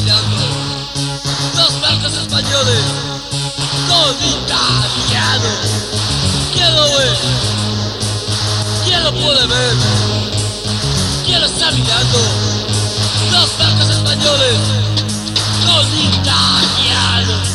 mirando. Dos barcos españoles con italianos. ¿Quién lo ve? ¿Quién lo puede ver? ¿Quién lo está mirando? Dos barcos españoles con italianos.